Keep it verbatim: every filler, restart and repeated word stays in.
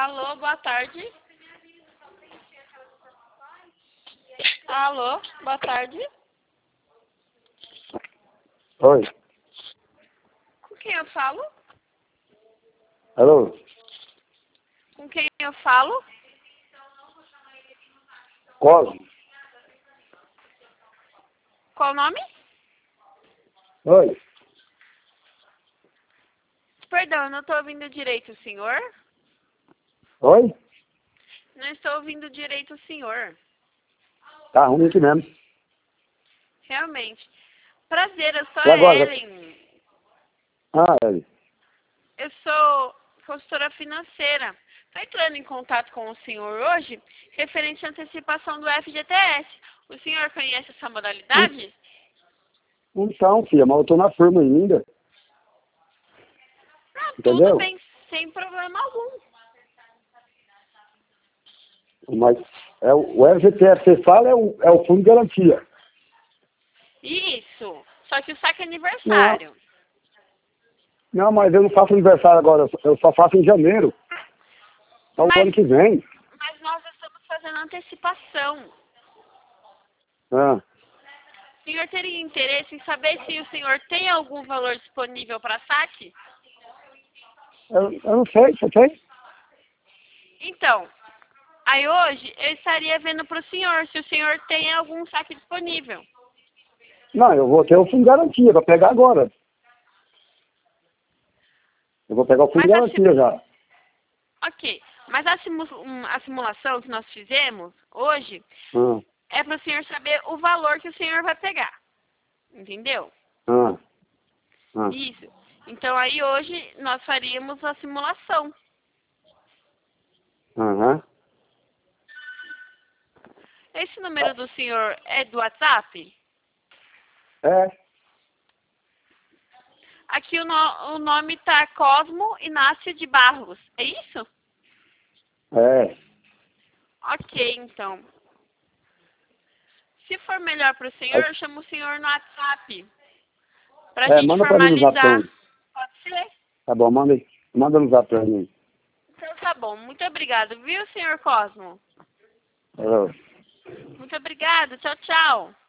Alô, boa tarde. Alô, boa tarde. Oi. Com quem eu falo? Alô? Com quem eu falo? Cosmo? Qual o nome? Oi. Perdão, eu não estou ouvindo direito o senhor. Oi? Não estou ouvindo direito o senhor. Tá ruim aqui mesmo. Realmente. Prazer, eu sou E a agora? Ellen. Ah, Eli. Eu sou consultora financeira. Estou entrando em contato com o senhor hoje, referente à antecipação do F G T S. O senhor conhece essa modalidade? Então, filha, mas eu tô na firma ainda. Ah, tudo Entendeu? bem, sem problema algum. Mas é, o o F G T S que você fala é o, é o fundo de garantia. Isso. Só que o saque é Não, aniversário. não, mas eu não faço aniversário agora, eu só- eu só faço em janeiro. É o Mas, ano que vem. mas nós estamos fazendo antecipação. Ah, O senhor teria interesse em saber se o senhor tem algum valor disponível para saque? eu, eu não sei, você tem? Então, aí hoje eu estaria vendo para o senhor se o senhor tem algum saque disponível. Não, eu vou ter o fundo de garantia, vou pegar agora. Eu vou pegar o fundo de Mas a, si- garantia já. ok, mas a, simu- um, a simulação que nós fizemos hoje Ah, é para o senhor saber o valor que o senhor vai pegar. Entendeu? ah, ah. Isso. Então aí hoje nós faríamos a simulação. Aham. Esse número do senhor é do WhatsApp? É, Aqui o, no- o nome tá Cosmo Inácio de Barros. É isso? é. Ok, então. Se for melhor para o senhor, Aí- eu chamo o senhor no WhatsApp. Para a É, gente manda pra mim no zap formalizar. então. Pode ser? Tá bom, manda aí. Manda no zap pra mim. Então tá bom. Muito obrigado, viu, senhor Cosmo? É. Muito obrigado. Tchau, tchau.